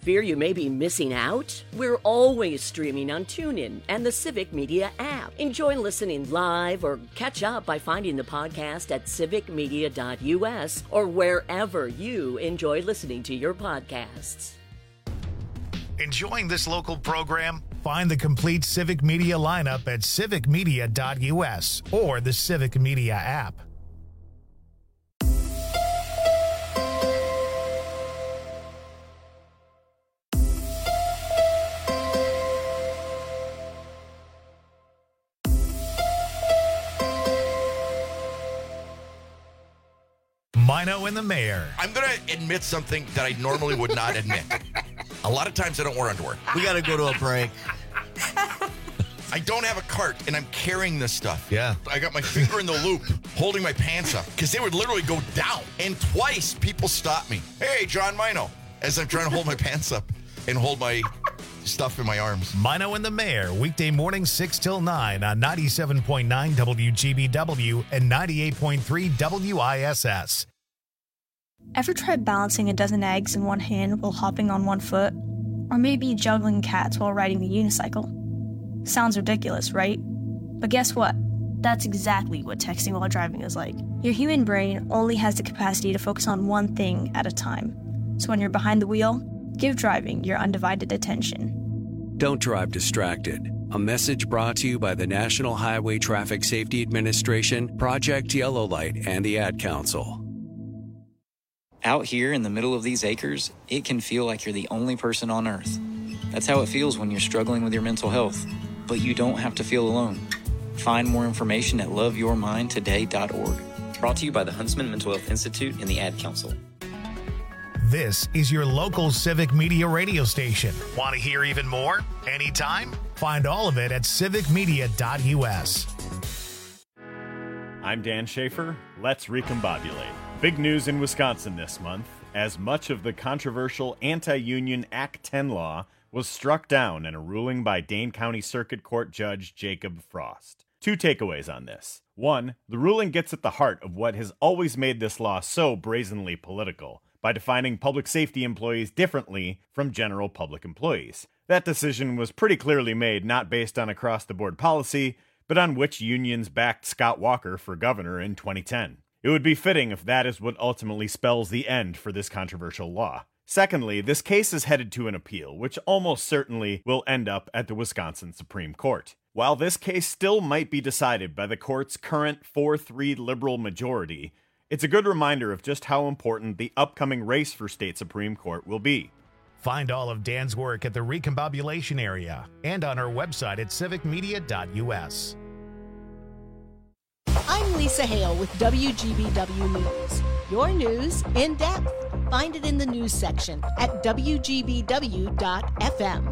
Fear you may be missing out? We're always streaming on TuneIn and the Civic Media app. Enjoy listening live or catch up by finding the podcast at civicmedia.us or wherever you enjoy listening to your podcasts. Enjoying this local program? Find the complete Civic Media lineup at civicmedia.us or the Civic Media app. Mino and the Mayor. I'm going to admit something that I normally would not admit. A lot of times I don't wear underwear. We got to go to a break. I don't have a cart, and I'm carrying this stuff. Yeah. I got my finger in the loop, holding my pants up, because they would literally go down. And twice, people stop me. Hey, John Mino, as I'm trying to hold my pants up and hold my stuff in my arms. Mino and the Mayor, weekday mornings 6 till 9 on 97.9 WGBW and 98.3 WISS. Ever tried balancing a dozen eggs in one hand while hopping on one foot? Or maybe juggling cats while riding a unicycle? Sounds ridiculous, right? But guess what? That's exactly what texting while driving is like. Your human brain only has the capacity to focus on one thing at a time. So when you're behind the wheel, give driving your undivided attention. Don't drive distracted. A message brought to you by the National Highway Traffic Safety Administration, Project Yellow Light, and the Ad Council. Out here in the middle of these acres, it can feel like you're the only person on Earth. That's how it feels when you're struggling with your mental health. But you don't have to feel alone. Find more information at loveyourmindtoday.org. Brought to you by the Huntsman Mental Health Institute and the Ad Council. This is your local Civic Media radio station. Want to hear even more? Anytime? Find all of it at civicmedia.us. I'm Dan Schaefer. Let's recombobulate. Big news in Wisconsin this month, as much of the controversial anti-union Act 10 law was struck down in a ruling by Dane County Circuit Court Judge Jacob Frost. Two takeaways on this. One, the ruling gets at the heart of what has always made this law so brazenly political, by defining public safety employees differently from general public employees. That decision was pretty clearly made not based on across-the-board policy, but on which unions backed Scott Walker for governor in 2010. It would be fitting if that is what ultimately spells the end for this controversial law. Secondly, this case is headed to an appeal, which almost certainly will end up at the Wisconsin Supreme Court. While this case still might be decided by the court's current 4-3 liberal majority, it's a good reminder of just how important the upcoming race for state Supreme Court will be. Find all of Dan's work at the Recombobulation area and on our website at civicmedia.us. I'm Lisa Hale with WGBW News. Your news in depth. Find it in the news section at WGBW.FM.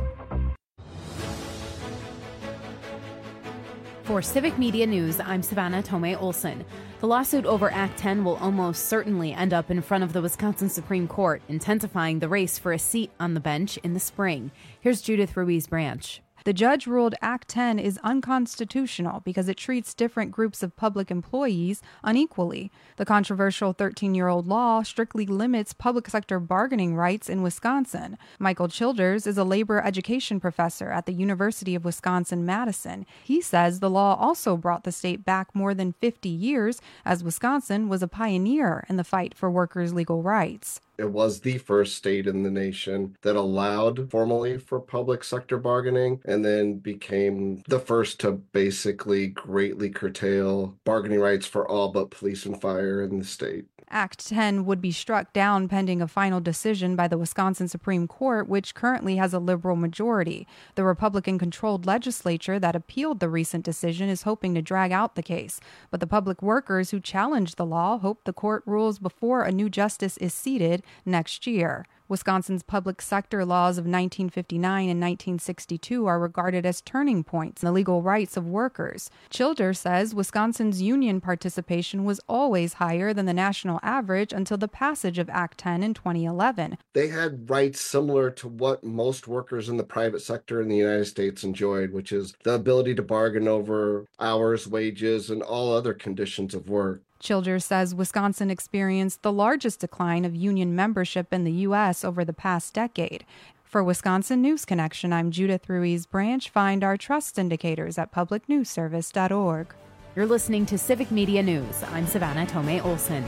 For Civic Media News, I'm Savannah Tomei Olson. The lawsuit over Act 10 will almost certainly end up in front of the Wisconsin Supreme Court, intensifying the race for a seat on the bench in the spring. Here's Judith Ruiz Branch. The judge ruled Act 10 is unconstitutional because it treats different groups of public employees unequally. The controversial 13-year-old law strictly limits public sector bargaining rights in Wisconsin. Michael Childers is a labor education professor at the University of Wisconsin-Madison. He says the law also brought the state back more than 50 years, as Wisconsin was a pioneer in the fight for workers' legal rights. It was the first state in the nation that allowed formally for public sector bargaining and then became the first to basically greatly curtail bargaining rights for all but police and fire in the state. Act 10 would be struck down pending a final decision by the Wisconsin Supreme Court, which currently has a liberal majority. The Republican-controlled legislature that appealed the recent decision is hoping to drag out the case. But the public workers who challenged the law hope the court rules before a new justice is seated next year. Wisconsin's public sector laws of 1959 and 1962 are regarded as turning points in the legal rights of workers. Childers says Wisconsin's union participation was always higher than the national average until the passage of Act 10 in 2011. They had rights similar to what most workers in the private sector in the United States enjoyed, which is the ability to bargain over hours, wages, and all other conditions of work. Childers says Wisconsin experienced the largest decline of union membership in the U.S. over the past decade. For Wisconsin News Connection, I'm Judith Ruiz Branch. Find our trust indicators at publicnewsservice.org. You're listening to Civic Media News. I'm Savannah Tomei Olson.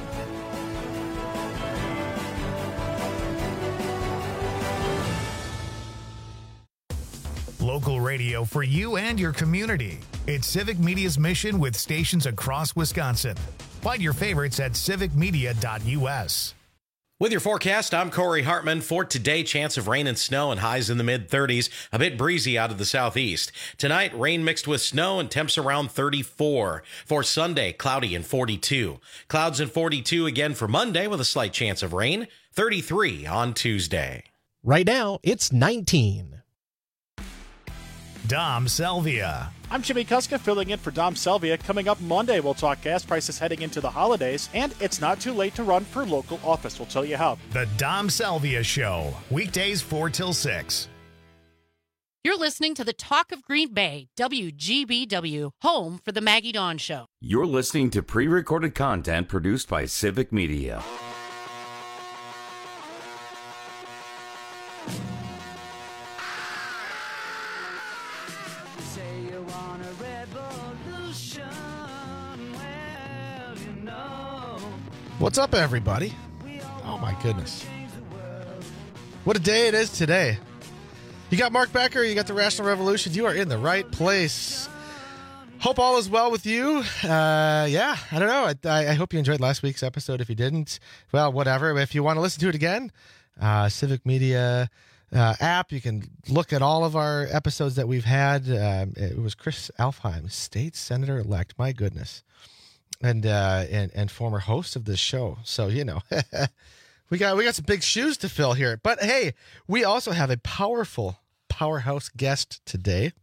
Local radio for you and your community. It's Civic Media's mission with stations across Wisconsin. Find your favorites at civicmedia.us. With your forecast, I'm Corey Hartman. For today, chance of rain and snow and highs in the mid-30s, a bit breezy out of the southeast. Tonight, rain mixed with snow and temps around 34. For Sunday, cloudy and 42. Clouds and 42 again for Monday with a slight chance of rain. 33 on Tuesday. Right now, it's 19. Dom Selvia. I'm Jimmy Kuska filling in for Dom Selvia. Coming up Monday, we'll talk gas prices heading into the holidays, and it's not too late to run for local office. We'll tell you how. The Dom Selvia Show, weekdays 4 till 6. You're listening to the Talk of Green Bay, WGBW, home for the Maggie Dawn Show. You're listening to pre-recorded content produced by Civic Media. What's up, everybody? Oh, my goodness. What a day it is today. You got Mark Becker, you got the Rational Revolution. You are in the right place. Hope all is well with you. I don't know. I hope you enjoyed last week's episode. If you didn't, well, whatever. If you want to listen to it again, Civic Media app, you can look at all of our episodes that we've had. It was Chris Alfheim, state senator-elect. My goodness. And former host of this show. So, you know, we got some big shoes to fill here. But hey, we also have a powerhouse guest today.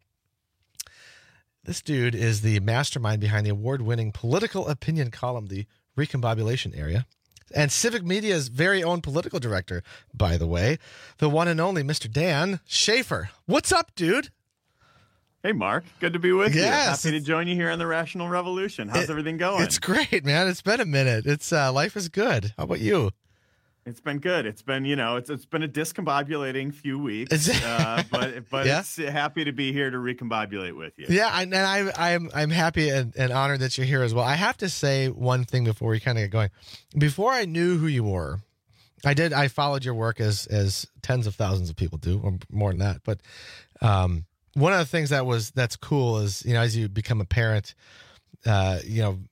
This dude is the mastermind behind the award-winning political opinion column, the Recombobulation Area, and Civic Media's very own political director, by the way, the one and only Mr. Dan Schaefer. What's up, dude? Hey, Mark. Good to be with you. Yes. Happy to join you here on the Rational Revolution. How's everything going? It's great, man. It's been a minute. It's life is good. How about you? It's been good. It's been, it's been a discombobulating few weeks, but Yeah? It's happy to be here to recombobulate with you. Yeah, and I'm happy and honored that you're here as well. I have to say one thing before we kind of get going. Before I knew who you were, I followed your work as tens of thousands of people do, or more than that. But one of the things that's cool is, as you become a parent, having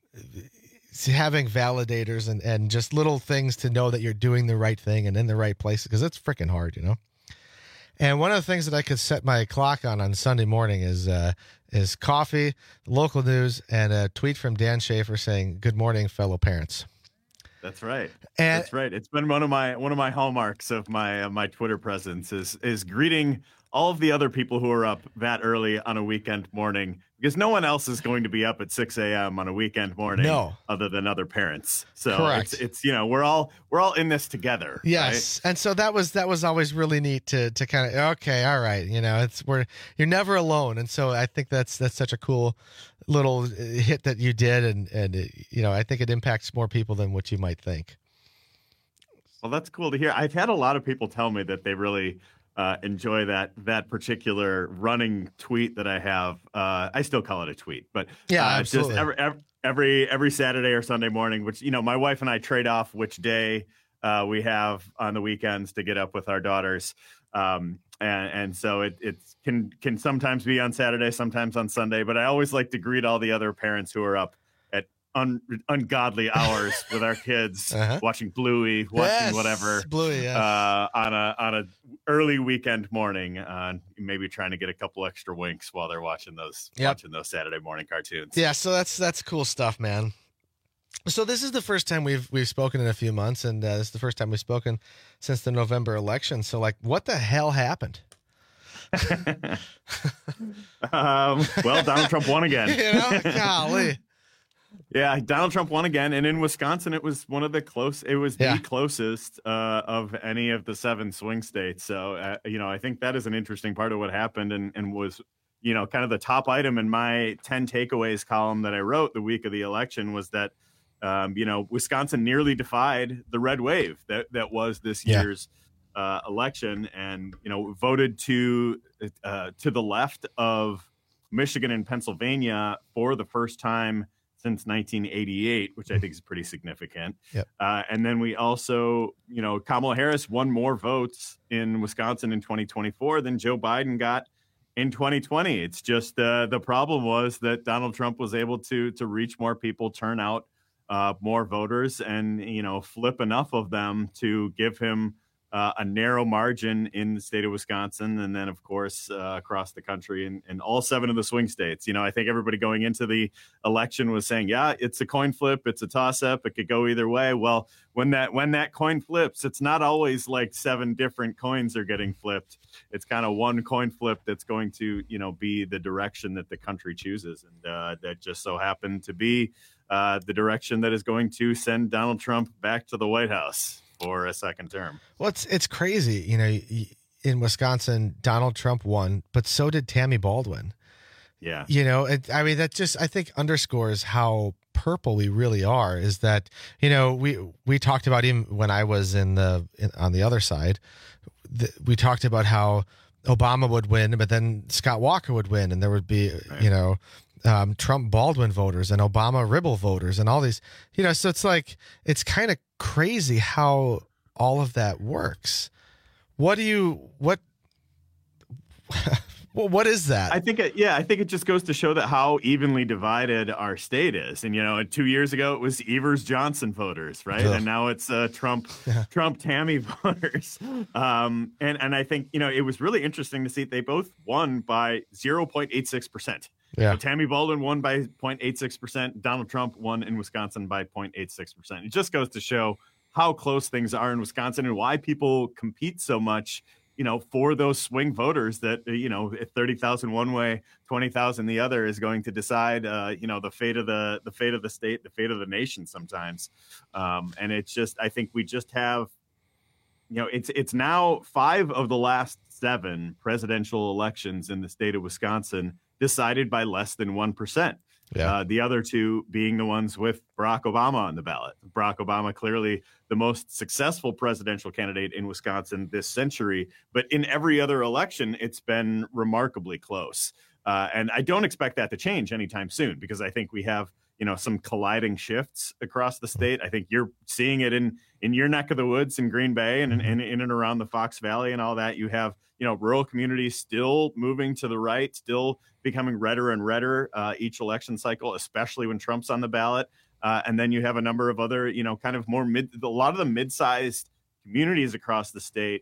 validators and just little things to know that you're doing the right thing and in the right place, because it's freaking hard, And one of the things that I could set my clock on Sunday morning is coffee, local news, and a tweet from Dan Schaefer saying, "Good morning, fellow parents." That's right. That's right. It's been one of my hallmarks of my Twitter presence is greeting all of the other people who are up that early on a weekend morning, because no one else is going to be up at 6 a.m. on a weekend morning other than other parents. So correct. It's we're all in this together. Yes. Right? And so that was always really neat to kind of, okay, all right, you're never alone. And so I think that's such a cool little hit that you did, and I think it impacts more people than what you might think. Well, that's cool to hear. I've had a lot of people tell me that they really enjoy that particular running tweet that I have. I still call it a tweet, but yeah, absolutely. Just every Saturday or Sunday morning, which my wife and I trade off which day we have on the weekends to get up with our daughters, and so it can sometimes be on Saturday, sometimes on Sunday. But I always like to greet all the other parents who are up at ungodly hours with our kids, watching Bluey, whatever, Bluey, yes. on a early weekend morning, maybe trying to get a couple extra winks while they're watching those Saturday morning cartoons. Yeah, so that's cool stuff, man. So this is the first time we've spoken in a few months, and this is the first time we've spoken since the November election. So, what the hell happened? Well, Donald Trump won again. Golly. Yeah, Donald Trump won again, and in Wisconsin, it was the closest of any of the 7 swing states. So, I think that is an interesting part of what happened, and was, kind of the top item in my 10 takeaways column that I wrote the week of the election was that, Wisconsin nearly defied the red wave that was this year's election, and voted to the left of Michigan and Pennsylvania for the first time since 1988, which I think is pretty significant. Yep. And then we also, Kamala Harris won more votes in Wisconsin in 2024 than Joe Biden got in 2020. It's just the problem was that Donald Trump was able to reach more people, turn out more voters, and flip enough of them to give him a narrow margin in the state of Wisconsin, and then, of course, across the country and all 7 of the swing states. I think everybody going into the election was saying, yeah, it's a coin flip, it's a toss-up, it could go either way. Well, when that coin flips, it's not always like 7 different coins are getting flipped. It's kind of one coin flip that's going to, be the direction that the country chooses, and that just so happened to be the direction that is going to send Donald Trump back to the White House for a second term. Well, it's crazy. In Wisconsin, Donald Trump won, but so did Tammy Baldwin. Yeah. That just, I think, underscores how purple we really are. Is that, we talked about, even when I was on the other side, we talked about how Obama would win, but then Scott Walker would win, and there would be, Trump Baldwin voters and Obama Ribble voters and all these, so it's like, it's kind of crazy how all of that works. What is that? I think it just goes to show that how evenly divided our state is. And 2 years ago it was Evers Johnson voters, right? Ugh. And now it's Trump Tammy voters. And I think it was really interesting to see they both won by 0.86%. Yeah. So Tammy Baldwin won by 0.86%. Donald Trump won in Wisconsin by 0.86%. It just goes to show how close things are in Wisconsin and why people compete so much, for those swing voters that, if 30,000 one way, 20,000 the other is going to decide, the fate of the state, the fate of the nation sometimes. And it's just, I think we just have, it's now 5 of the last 7 presidential elections in the state of Wisconsin decided by less than 1%. Yeah. The other 2 being the ones with Barack Obama on the ballot. Barack Obama, clearly the most successful presidential candidate in Wisconsin this century. But in every other election, it's been remarkably close. And I don't expect that to change anytime soon, because I think we have, some colliding shifts across the state. I think you're seeing it in your neck of the woods in Green Bay and in and around the Fox Valley and all that. You have, rural communities still moving to the right, still becoming redder and redder each election cycle, especially when Trump's on the ballot. And then you have a number of other, kind of more a lot of the mid-sized communities across the state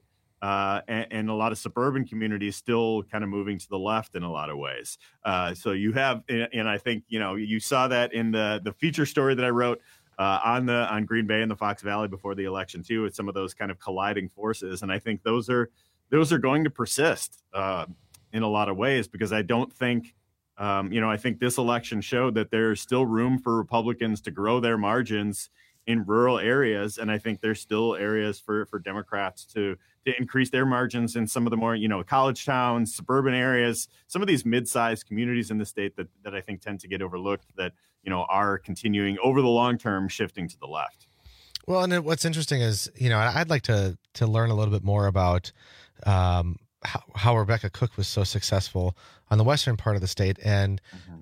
and a lot of suburban communities still kind of moving to the left in a lot of ways. So you have, and I think, you saw that in the feature story that I wrote on Green Bay and the Fox Valley before the election too, with some of those kind of colliding forces. And I think those are going to persist in a lot of ways, because I don't think, I think this election showed that there's still room for Republicans to grow their margins in rural areas. And I think there's still areas for Democrats to increase their margins in some of the more, college towns, suburban areas, some of these mid-sized communities in the state that I think tend to get overlooked, that, are continuing over the long term shifting to the left. Well, and what's interesting is, I'd like to learn a little bit more about how Rebecca Cook was so successful on the western part of the state, and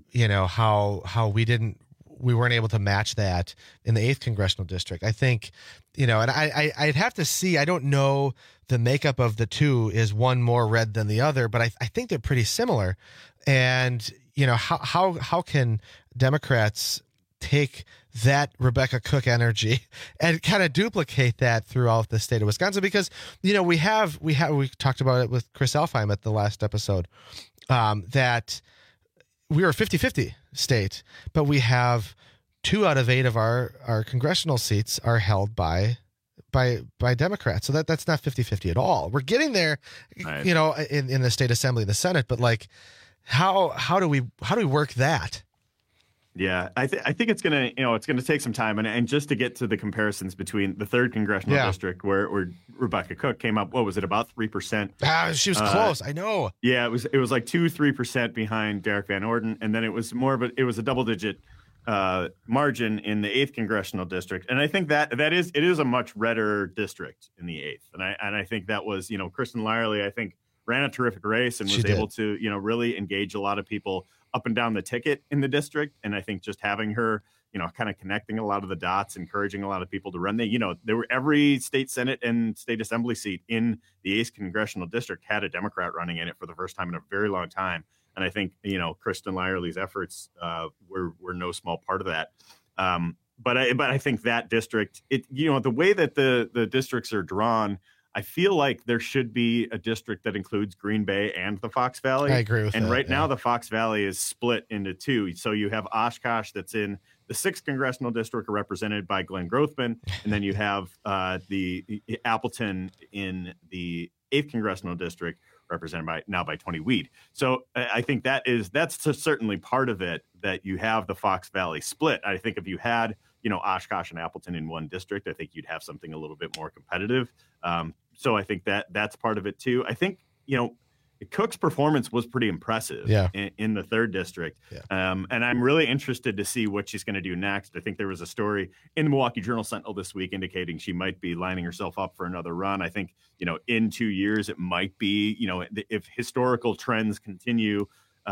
how we weren't able to match that in the 8th congressional district. I think, and I'd have to see. I don't know the makeup of the two. Is one more red than the other? But I think they're pretty similar. And how can Democrats take that Rebecca Cook energy and kind of duplicate that throughout the state of Wisconsin? Because, we talked about it with Chris Alfheim at the last episode, that we were a 50-50 state, but we have 2 out of 8 of our congressional seats are held by Democrats. So that's not 50-50 at all. We're getting there, right, in the state assembly, the Senate, but like, how do we work that? Yeah, I think it's gonna take some time, and just to get to the comparisons between the 3rd congressional district where Rebecca Cook came up, what was it, about 3%? She was close. I know. Yeah, it was like 2-3% behind Derek Van Orden, and then it was a double digit margin in the 8th congressional district, and I think it is a much redder district in the 8th, and I think that was, Kristen Lyerly, I think, ran a terrific race and was able to really engage a lot of people up and down the ticket in the district, and I think just having her kind of connecting a lot of the dots, encouraging a lot of people to run. There were every state Senate and state assembly seat in the 8th congressional district had a Democrat running in it for the first time in a very long time. And I think, Kristen Lyerly's efforts were no small part of that. But I think that district, the way that the districts are drawn, I feel like there should be a district that includes Green Bay and the Fox Valley. I agree with that. And right now the Fox Valley is split into two. So you have Oshkosh that's in the 6th congressional district, represented by Glenn Grothman, and then you have the Appleton in the 8th congressional district, represented by Tony Weed. So I think that's certainly part of it, that you have the Fox Valley split. I think if you had Oshkosh and Appleton in one district, I think you'd have something a little bit more competitive. So I think that's part of it too. I think Cook's performance was pretty impressive in the 3rd district. Yeah. And I'm really interested to see what she's going to do next. I think there was a story in the Milwaukee Journal-Sentinel this week indicating she might be lining herself up for another run. I think, in 2 years, it might be, if historical trends continue,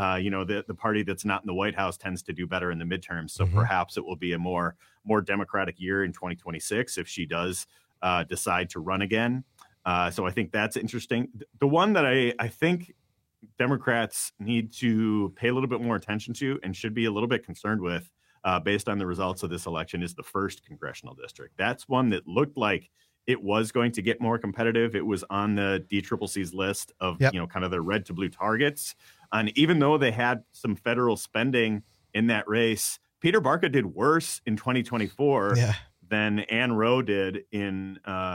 the party that's not in the White House tends to do better in the midterms. So perhaps it will be a more Democratic year in 2026 if she does decide to run again. So I think that's interesting. The one that I think Democrats need to pay a little bit more attention to and should be a little bit concerned with based on the results of this election is the 1st congressional district. That's one that looked like it was going to get more competitive. It was on the DCCC's list of, kind of their red to blue targets. And even though they had some federal spending in that race, Peter Barca did worse in 2024 than Ann Rowe did in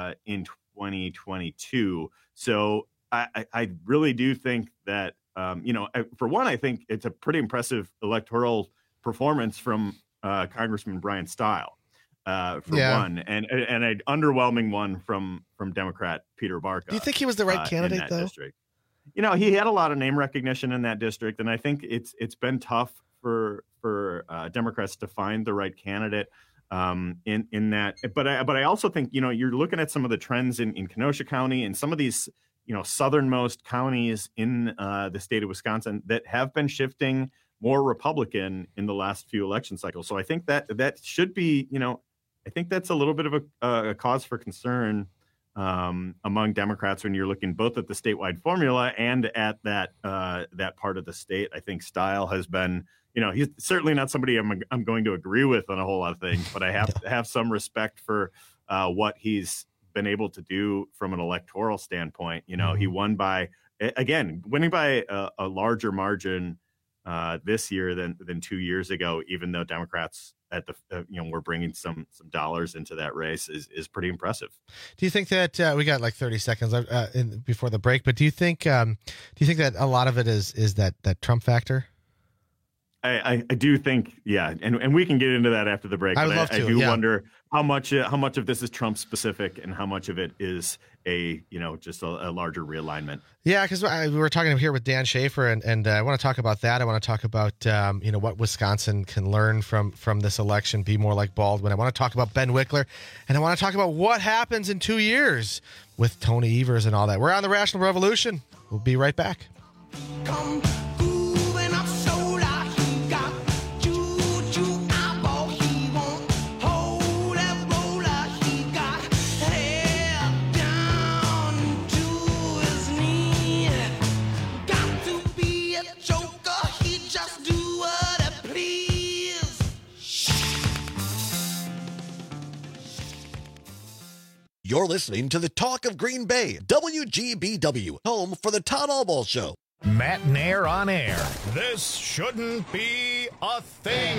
2022. So I really do think that, for one, I think it's a pretty impressive electoral performance from Congressman Brian Stile, one, and an underwhelming one from Democrat Peter Barca. Do you think he was the right candidate, though? District. He had a lot of name recognition in that district, and I think it's been tough for Democrats to find the right candidate in that. But I also think, you're looking at some of the trends in Kenosha County and some of these, southernmost counties in the state of Wisconsin that have been shifting more Republican in the last few election cycles. So I think that should be, I think that's a little bit of a cause for concern among Democrats when you're looking both at the statewide formula and at that part of the state. I think Stile has been, he's certainly not somebody I'm going to agree with on a whole lot of things, but I have to have some respect for what he's been able to do from an electoral standpoint. He won winning by a larger margin this year than 2 years ago, even though Democrats at we're bringing some dollars into that race is pretty impressive. Do you think that we got like 30 seconds before the break, but do you think that a lot of it is that Trump factor? I do think, and we can get into that after the break. I would love to. I do wonder how much of this is Trump specific and how much of it is just a larger realignment. Yeah, because we were talking here with Dan Schaefer, and I want to talk about that. I want to talk about what Wisconsin can learn from this election, be more like Baldwin. I want to talk about Ben Wickler, and I want to talk about what happens in 2 years with Tony Evers and all that. We're on the Rational Revolution. We'll be right back. You're listening to the Talk of Green Bay, WGBW, home for the Todd Albaugh Show. Matt Nair on air. This shouldn't be a thing.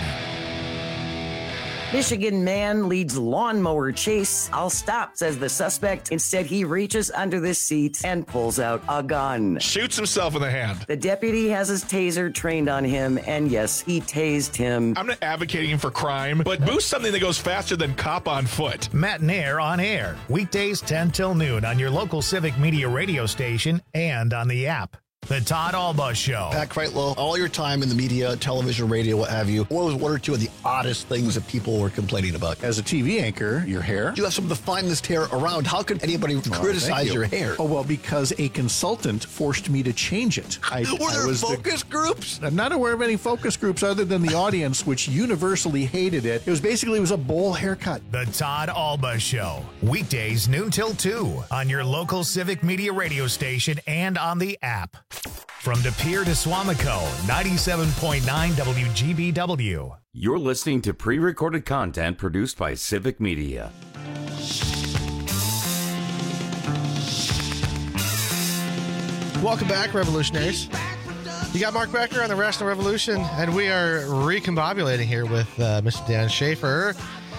Michigan man leads lawnmower chase. I'll stop, says the suspect. Instead, he reaches under the seat and pulls out a gun. Shoots himself in the hand. The deputy has his taser trained on him, and yes, he tased him. I'm not advocating for crime, but boost something that goes faster than cop on foot. Matt Nair on air. Weekdays 10 till noon on your local Civic Media radio station and on the app. The Todd Alba Show. Pat Kreitlow, all your time in the media, television, radio, what have you, what was one or two of the oddest things that people were complaining about? As a TV anchor, your hair. You have some of the finest hair around. How could anybody criticize your hair? Oh, well, because a consultant forced me to change it. Were there focus groups? I'm not aware of any focus groups other than the audience, which universally hated it. It was a bowl haircut. The Todd Alba Show. Weekdays noon till 2 on your local Civic Media radio station and on the app. From De Pere to Swamico, 97.9 WGBW. You're listening to pre-recorded content produced by Civic Media. Welcome back, revolutionaries. You got Mark Becker on the Rational Revolution, and we are recombobulating here with Mr. Dan Schaefer,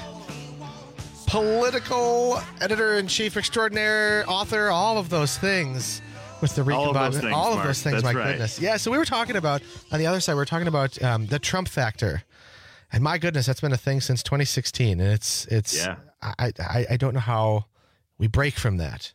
political editor-in-chief extraordinaire, author, all of those things. With the all of those things, my right. goodness. Yeah, so we were talking about, on the other side, we were talking about the Trump factor. And my goodness, that's been a thing since 2016. And it's yeah. I don't know how we break from that.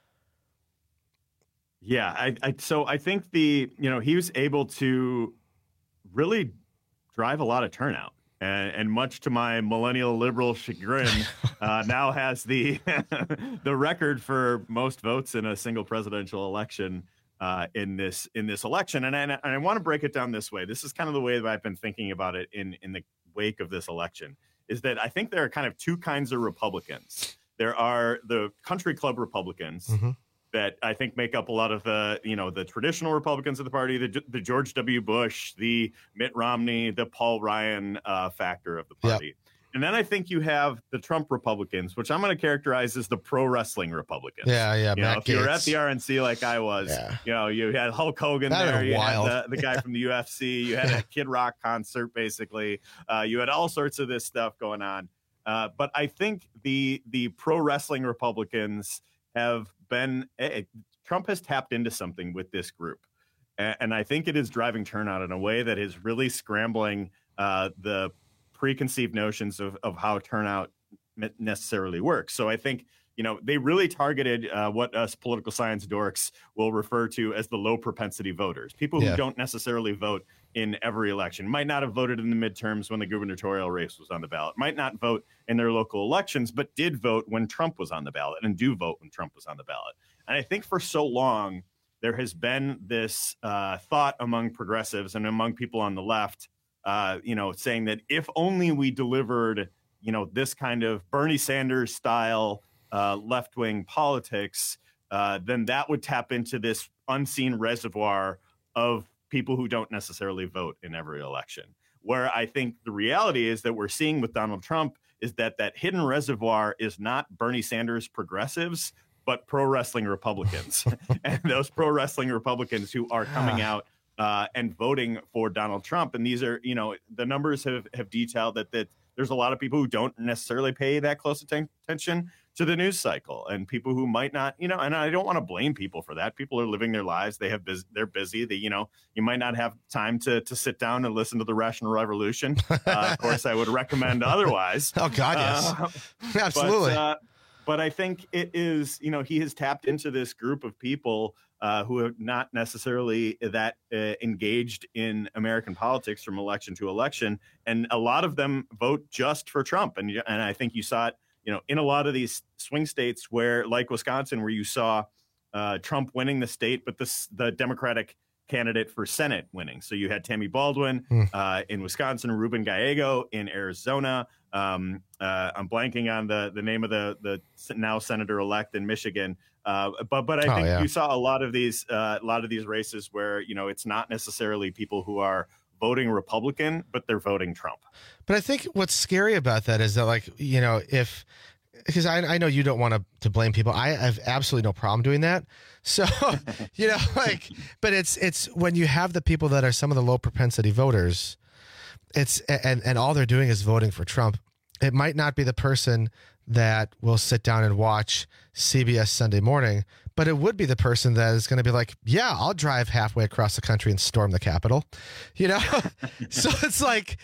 Yeah, so I think he was able to really drive a lot of turnout. And much to my millennial liberal chagrin, now has the the record for most votes in a single presidential election in this election. And I want to break it down this way. This is kind of the way that I've been thinking about it in the wake of this election, is that I think there are kind of two kinds of Republicans. There are the country club Republicans that I think make up a lot of the traditional Republicans of the party, the George W. Bush, the Mitt Romney, the Paul Ryan factor of the party. Yep. And then I think you have the Trump Republicans, which I'm going to characterize as the pro wrestling Republicans. Yeah. If you were at the RNC like I was, you had Hulk Hogan there, you had the guy from the UFC, you had a Kid Rock concert, basically. You had all sorts of this stuff going on. But I think the pro wrestling Republicans have been Trump has tapped into something with this group. And I think it is driving turnout in a way that is really scrambling the preconceived notions of how turnout necessarily works. So I think, they really targeted what us political science dorks will refer to as the low propensity voters, people who don't necessarily vote in every election, might not have voted in the midterms when the gubernatorial race was on the ballot, might not vote in their local elections, but did vote when Trump was on the ballot and do vote when Trump was on the ballot. And I think for so long, there has been this thought among progressives and among people on the left, saying that if only we delivered, this kind of Bernie Sanders style left-wing politics, then that would tap into this unseen reservoir of people who don't necessarily vote in every election. Where I think the reality is that we're seeing with Donald Trump is that hidden reservoir is not Bernie Sanders progressives, but pro wrestling Republicans. And those pro wrestling Republicans who are coming out and voting for Donald Trump. And these are, the numbers have detailed that there's a lot of people who don't necessarily pay that close attention to the news cycle, and people who might not, and I don't want to blame people for that. People are living their lives. They're busy. You might not have time to sit down and listen to the Rational Revolution. Of course, I would recommend otherwise. Oh God, yes. Absolutely. But I think it is, he has tapped into this group of people who are not necessarily that engaged in American politics from election to election. And a lot of them vote just for Trump. And I think you saw it, in a lot of these swing states where, like Wisconsin, where you saw Trump winning the state, but the Democratic candidate for Senate winning. So you had Tammy Baldwin in Wisconsin, Ruben Gallego in Arizona. I'm blanking on the name of the now senator-elect in Michigan. But I think you saw a lot of these races where, it's not necessarily people who are voting Republican, but they're voting Trump. But I think what's scary about that is that, because I know you don't want to blame people. I have absolutely no problem doing that. So, but it's when you have the people that are some of the low propensity voters, and all they're doing is voting for Trump. It might not be the person that will sit down and watch CBS Sunday Morning, but it would be the person that is going to be like, yeah, I'll drive halfway across the country and storm the Capitol, So it's like,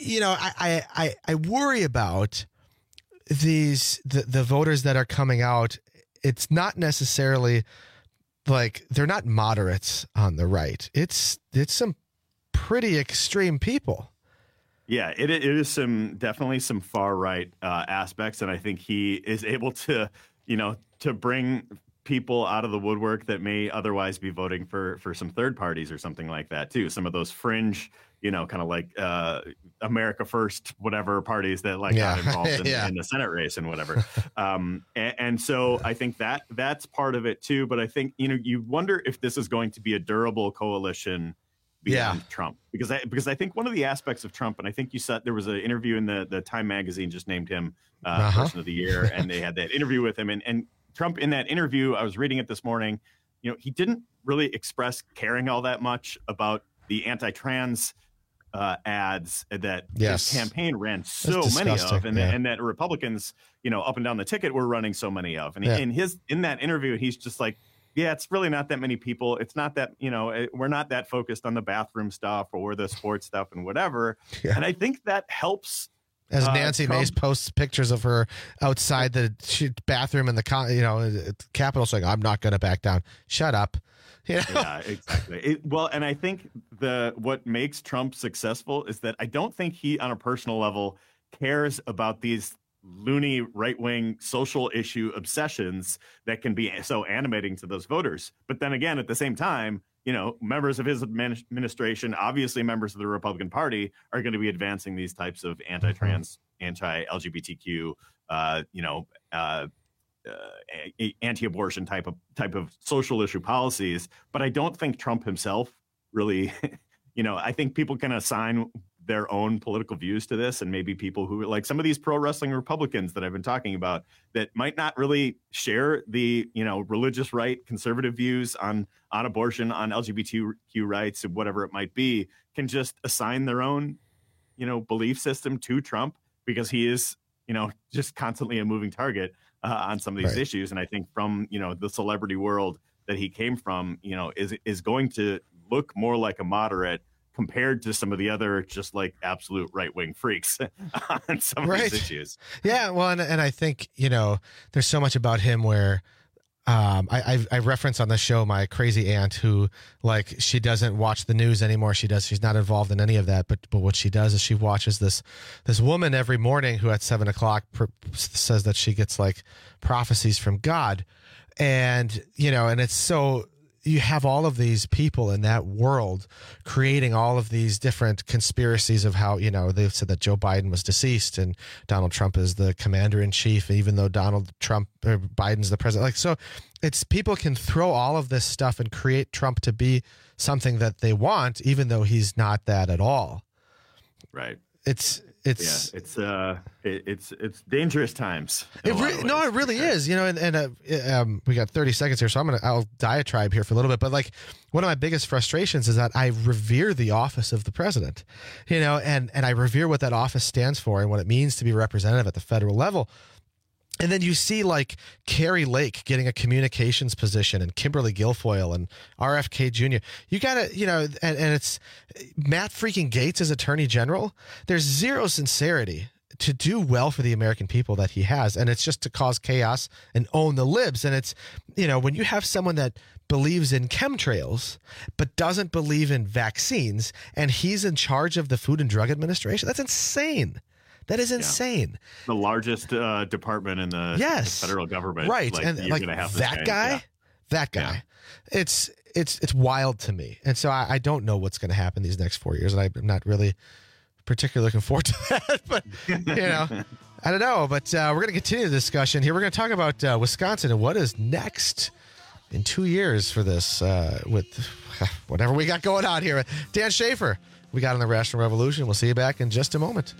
I worry about the voters that are coming out. It's not necessarily like they're not moderates on the right. It's some pretty extreme people. Yeah, it is definitely some far right aspects, and I think he is able to, to bring people out of the woodwork that may otherwise be voting for some third parties or something like that too. Some of those fringe, kind of like America First, whatever parties that got involved in the Senate race and whatever. And so I think that's part of it too. But I think, you wonder if this is going to be a durable coalition beyond Trump, because I think one of the aspects of Trump, and I think you said there was an interview in the Time magazine just named him Person of the Year, and they had that interview with him, and Trump in that interview, I was reading it this morning, he didn't really express caring all that much about the anti-trans ads that his campaign ran so many of, and that Republicans, up and down the ticket were running so many of. And in that interview, he's just like, yeah, it's really not that many people. It's not that, we're not that focused on the bathroom stuff or the sports stuff and whatever. Yeah. And I think that helps. As Nancy Mace posts pictures of her outside the bathroom in the Capitol saying, I'm not going to back down. Shut up. Yeah, exactly. And I think what makes Trump successful is that I don't think he, on a personal level, cares about these loony right-wing social issue obsessions that can be so animating to those voters. But then again, at the same time, members of his administration, obviously members of the Republican Party, are going to be advancing these types of anti-trans, anti-LGBTQ, anti-abortion type of social issue policies. But I don't think Trump himself really, I think people can assign their own political views to this, and maybe people who like some of these pro wrestling Republicans that I've been talking about that might not really share the religious right conservative views on abortion, on LGBTQ rights, and whatever it might be, can just assign their own belief system to Trump, because he is just constantly a moving target on some of these issues. And I think from the celebrity world that he came from, is going to look more like a moderate compared to some of the other just like absolute right-wing freaks on some of these issues. Yeah, well, and I think, there's so much about him where I reference on the show my crazy aunt who, like, she doesn't watch the news anymore. She's not involved in any of that. But what she does is she watches this woman every morning who at 7:00 says that she gets like prophecies from God. And, and it's so, you have all of these people in that world creating all of these different conspiracies of how, they've said that Joe Biden was deceased and Donald Trump is the commander in chief, even though Biden's the president. Like, so it's people can throw all of this stuff and create Trump to be something that they want, even though he's not that at all. Right. It's dangerous times. It really is, and we got 30 seconds here, so I'll diatribe here for a little bit. But like, one of my biggest frustrations is that I revere the office of the president, and I revere what that office stands for and what it means to be representative at the federal level. And then you see like Carrie Lake getting a communications position and Kimberly Guilfoyle and RFK Jr. You got to, and it's Matt freaking Gaetz as Attorney General. There's zero sincerity to do well for the American people that he has. And it's just to cause chaos and own the libs. And it's, when you have someone that believes in chemtrails but doesn't believe in vaccines and he's in charge of the Food and Drug Administration, that's insane. That is insane. The largest department in the federal government. Right. Like, and you're like gonna have that guy, it's wild to me. And so I don't know what's going to happen these next 4 years. And I'm not really particularly looking forward to that. But, I don't know. But we're going to continue the discussion here. We're going to talk about Wisconsin and what is next in 2 years for this with whatever we got going on here. Dan Schaefer, we got on the Rational Revolution. We'll see you back in just a moment.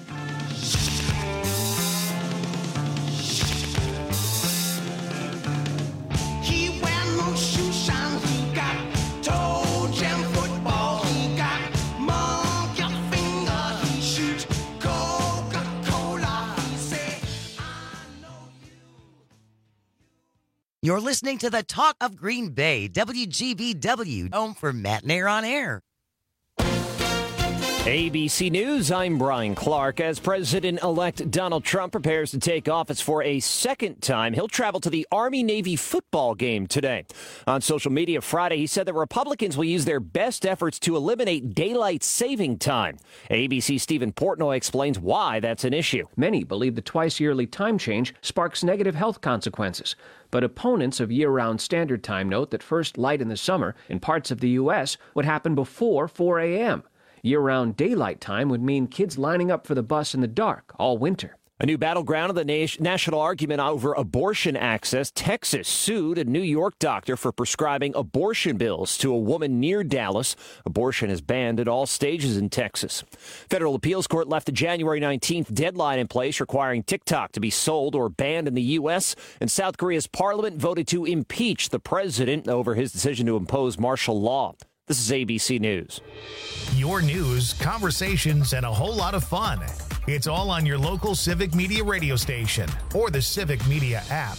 You're listening to the Talk of Green Bay, WGBW, home for Matt Nair on Air. ABC News, I'm Brian Clark. As President-elect Donald Trump prepares to take office for a second time, he'll travel to the Army-Navy football game today. On social media Friday, he said that Republicans will use their best efforts to eliminate daylight saving time. ABC's Stephen Portnoy explains why that's an issue. Many believe the twice-yearly time change sparks negative health consequences. But opponents of year-round standard time note that first light in the summer in parts of the U.S. would happen before 4 a.m. Year-round daylight time would mean kids lining up for the bus in the dark all winter. A new battleground of the national argument over abortion access. Texas sued a New York doctor for prescribing abortion pills to a woman near Dallas. Abortion is banned at all stages in Texas. Federal appeals court left the January 19th deadline in place requiring TikTok to be sold or banned in the U.S. And South Korea's parliament voted to impeach the president over his decision to impose martial law. This is ABC News. Your news, conversations, and a whole lot of fun. It's all on your local Civic Media radio station or the Civic Media app.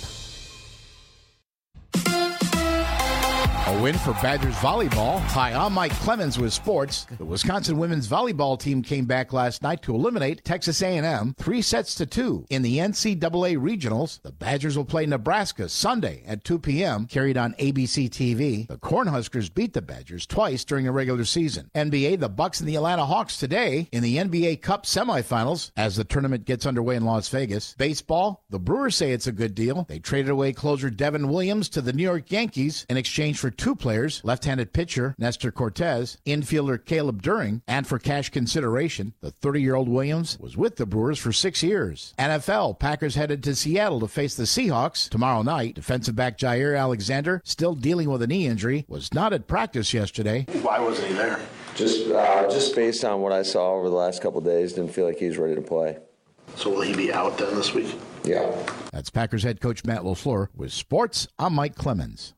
A win for Badgers volleyball. Hi, I'm Mike Clemens with sports. The Wisconsin women's volleyball team came back last night to eliminate Texas A&M 3-2 in the NCAA regionals. The Badgers will play Nebraska Sunday at 2 p.m., carried on ABC TV. The Cornhuskers beat the Badgers twice during the regular season. NBA, the Bucks and the Atlanta Hawks today in the NBA Cup semifinals as the tournament gets underway in Las Vegas. Baseball, the Brewers say it's a good deal. They traded away closer Devin Williams to the New York Yankees in exchange for two players, left-handed pitcher Nestor Cortez, infielder Caleb During, and for cash consideration, the 30-year-old Williams was with the Brewers for 6 years. NFL, Packers headed to Seattle to face the Seahawks tomorrow night. Defensive back Jair Alexander, still dealing with a knee injury, was not at practice yesterday. Why wasn't he there? Just based on what I saw over the last couple of days, didn't feel like he was ready to play. So will he be out then this week? Yeah. That's Packers head coach Matt LaFleur. With sports, I'm Mike Clemens.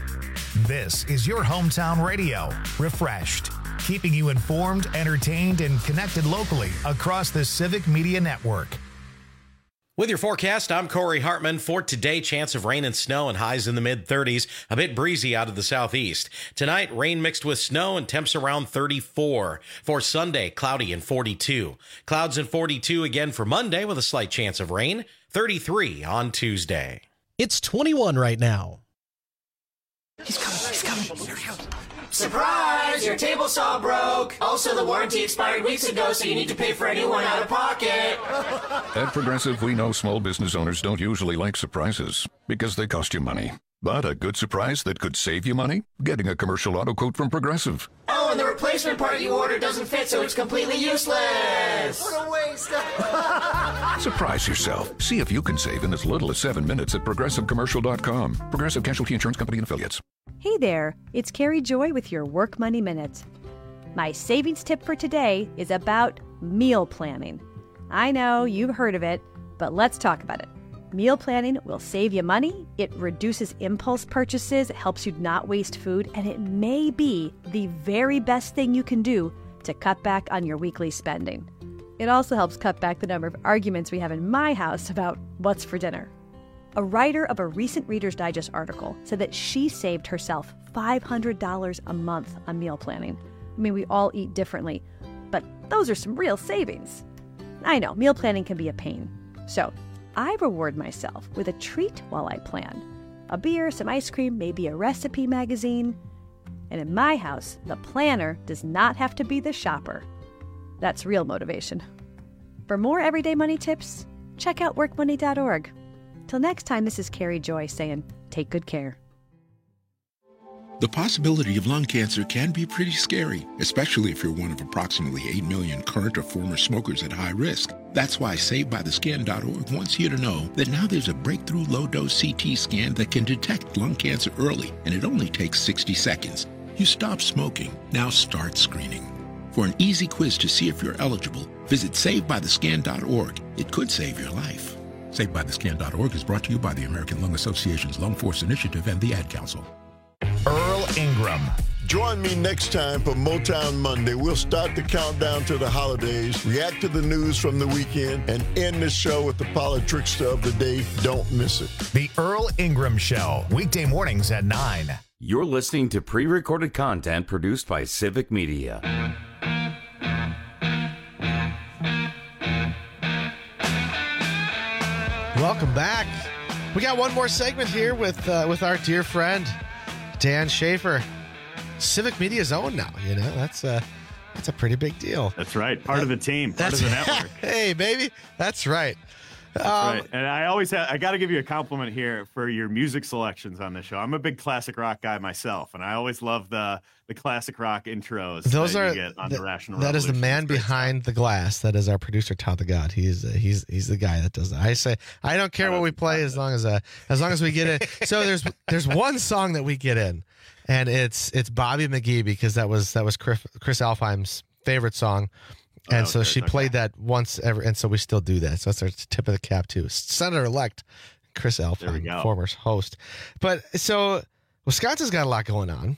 This is your hometown radio, refreshed, keeping you informed, entertained, and connected locally across the Civic Media Network. With your forecast, I'm Corey Hartman. For today, chance of rain and snow and highs in the mid-30s, a bit breezy out of the southeast. Tonight, rain mixed with snow and temps around 34. For Sunday, cloudy and 42. Clouds and 42 again for Monday with a slight chance of rain, 33 on Tuesday. It's 21 right now. He's coming. Here he comes. Surprise! Your table saw broke. Also, the warranty expired weeks ago, so you need to pay for a new one out of pocket. At Progressive, we know small business owners don't usually like surprises because they cost you money. But a good surprise that could save you money? Getting a commercial auto quote from Progressive. Oh, and the replacement part you ordered doesn't fit, so it's completely useless. What a waste. Surprise yourself. See if you can save in as little as 7 minutes at ProgressiveCommercial.com. Progressive Casualty Insurance Company and Affiliates. Hey there, it's Carrie Joy with your Work Money Minute. My savings tip for today is about meal planning. I know you've heard of it, but let's talk about it. Meal planning will save you money, it reduces impulse purchases, it helps you not waste food, and it may be the very best thing you can do to cut back on your weekly spending. It also helps cut back the number of arguments we have in my house about what's for dinner. A writer of a recent Reader's Digest article said that she saved herself $500 a month on meal planning. I mean, we all eat differently, but those are some real savings. I know, meal planning can be a pain. So, I reward myself with a treat while I plan. A beer, some ice cream, maybe a recipe magazine. And in my house, the planner does not have to be the shopper. That's real motivation. For more everyday money tips, check out workmoney.org. Till next time, this is Carrie Joy saying, take good care. The possibility of lung cancer can be pretty scary, especially if you're one of approximately 8 million current or former smokers at high risk. That's why SaveByTheScan.org wants you to know that now there's a breakthrough low-dose CT scan that can detect lung cancer early, and it only takes 60 seconds. You stop smoking, now start screening. For an easy quiz to see if you're eligible, visit SaveByTheScan.org. It could save your life. SaveByTheScan.org is brought to you by the American Lung Association's Lung Force Initiative and the Ad Council. Earl Ingram. Join me next time for Motown Monday. We'll start the countdown to the holidays, react to the news from the weekend, and end the show with the politrickster of the day. Don't miss it. The Earl Ingram Show, weekday mornings at 9. You're listening to pre-recorded content produced by Civic Media. Welcome back. We got one more segment here with our dear friend Dan Schaefer, Civic Media's own now. You know, that's a pretty big deal. That's right. Part of the team. Part of the network. Hey, baby. That's right. That's right. And I got to give you a compliment here for your music selections on the show. I'm a big classic rock guy myself, and I always love the classic rock intros. Those that are you get on the Rational That is the man behind the glass. That is our producer, Todd the God. He's the guy that does that. I say I don't care what we play as long as we get it. So there's one song that we get in, and it's Bobby McGee, because that was Chris Alfheim's favorite song. And so she played that once ever, and so we still do that. So that's our tip of the cap too. Senator-elect Chris Alfheim, former host. But so Wisconsin's got a lot going on.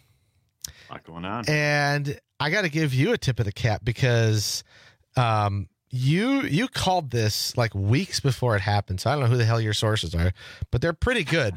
And I got to give you a tip of the cap, because you called this like weeks before it happened. So I don't know who the hell your sources are, but they're pretty good.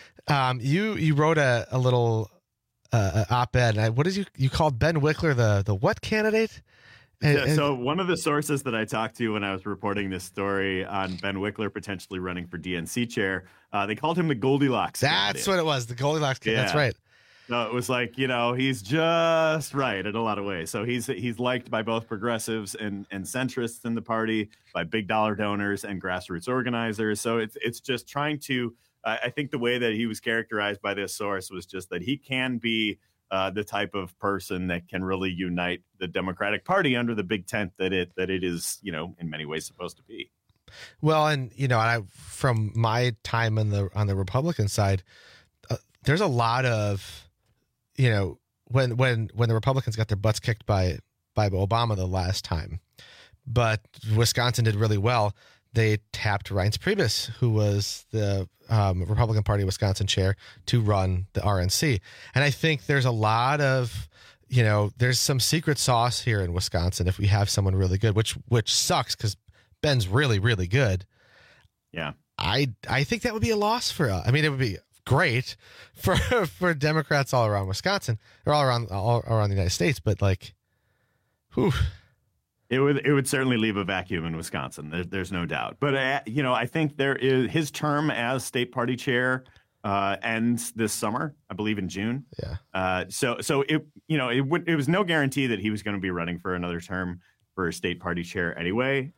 You wrote a little op-ed. You called Ben Wickler the what candidate? So one of the sources that I talked to when I was reporting this story on Ben Wickler potentially running for DNC chair, they called him the Goldilocks. That's what it was, the Goldilocks. Yeah. That's right. No, it was like, he's just right in a lot of ways. So he's liked by both progressives and centrists in the party, by big dollar donors and grassroots organizers. So it's just trying to, I think the way that he was characterized by this source was just that he can be the type of person that can really unite the Democratic Party under the big tent that it is, in many ways supposed to be. Well, and from my time on the Republican side, there's a lot of, when the Republicans got their butts kicked by Obama the last time, but Wisconsin did really well. They tapped Reince Priebus, who was the Republican Party Wisconsin chair, to run the RNC. And I think there's a lot of, there's some secret sauce here in Wisconsin if we have someone really good, which sucks because Ben's really, really good. Yeah. I think that would be a loss for us. I mean, it would be great for Democrats all around Wisconsin, or all around the United States, but whew. It would certainly leave a vacuum in Wisconsin. There's no doubt. But, I think his term as state party chair ends this summer, I believe in June. Yeah. So it was no guarantee that he was going to be running for another term for state party chair anyway.